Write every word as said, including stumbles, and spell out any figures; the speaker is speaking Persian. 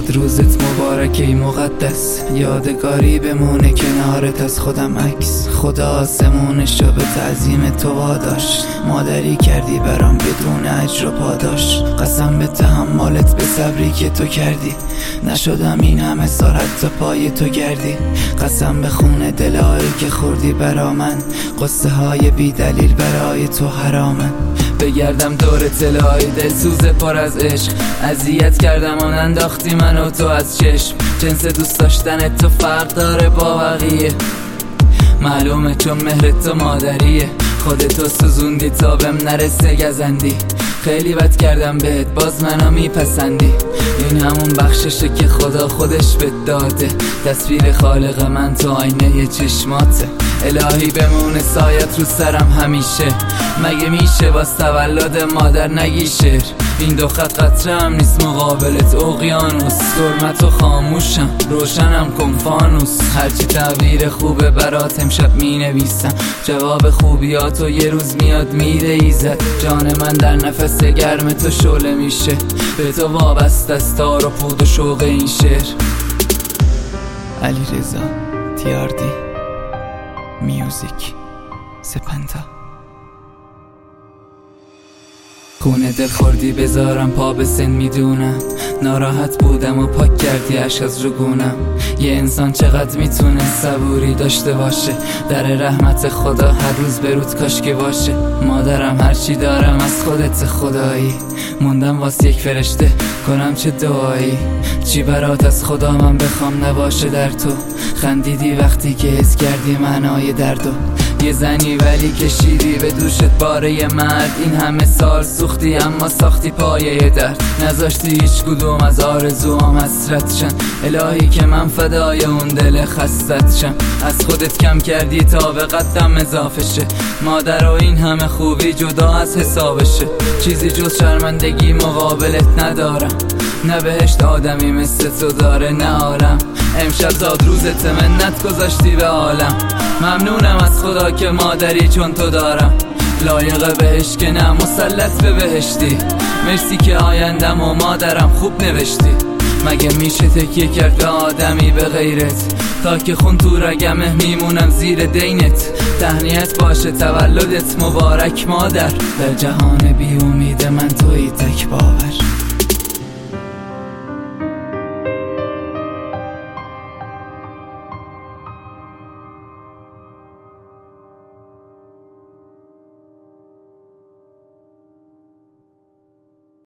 روزت مبارک ای مقدس، یادگاری بمونه کنارت از خودم عکس. خدا آسمونش رو به تعظیم تو واداشت، مادری کردی برام بدون اجر و پاداش. قسم به تحملت به صبری که تو کردی، نشدم این همه سال حتی پای تو گردی. قسم به خون دلایی که خوردی برا من، قصه های بی دلیل برای تو حرامن. بگردم دور تلای دلسوز پر از عشق، اذیت کردم آن انداختی من و تو از چشم. جنس دوست داشتن تو فرق داره با بقیه، معلومه چون مهر تو مادریه. خودتو سوزوندی تا بهم نرسه گزندی، خیلی بد کردم بهت باز منو میپسندی. این همون بخششه که خدا خودش بهت داده، تصویر خالق من تو آینه چشماته. الهی بمونه سایت رو سرم همیشه، مگه میشه باز تولد مادر نگی شعر؟ این دو خط قطره هم نیست مقابلت اقیانوس، سرمت و خاموشم روشنم کن فانوس. هرچی تعبیر خوبه برات امشب می نویسم، جواب خوبیاتو یه روز میاد میره ایزد. جان من در نفس گرم تو شعله میشه، به تو وابسته است تار و پود و شوق این شعر. علیرضا تیاردی، میوزیک سپنتا. خونه دل خوردی بذارم پا به سن میدونم، ناراحت بودم و پاک کردی عشق از رگونم. یه انسان چقدر میتونه صبوری داشته باشه، در رحمت خدا هر روز برود کاش که باشه. مادرم هرچی دارم از خودت خدایی، موندم واسه یک فرشته کنم چه دعایی. چی برات از خدا من بخوام نباشه در تو، خندیدی وقتی که حس کردی معنای دردو. یه زنی ولی کشیدی به دوشت باره مرد، این همه سال سوختی اما ساختی پایه درد. نذاشتی هیچ کدوم از آرزوام حسرت شن، الهی که من فدای اون دل خستت شم. از خودت کم کردی تا به قدم اضافه شه، مادر و این همه خوبی جدا از حسابشه. چیزی جز شرمندگی مقابلت ندارم، نه بهشت آدمی مثل تو داره نه عالم. امشب زاد روزت منت گذاشتی به عالم، ممنونم از خدا که مادری چون تو دارم. لایق بهش که نه مسلط به بهشتی، مرسی که آیندم و مادرم خوب نوشتی. مگه میشه تکیه کرد به آدمی به غیرت، تا که خون تو رگمه میمونم زیر دینت. تهنیت باشه تولدت مبارک مادر، در جهان بی امید من توی تک باور.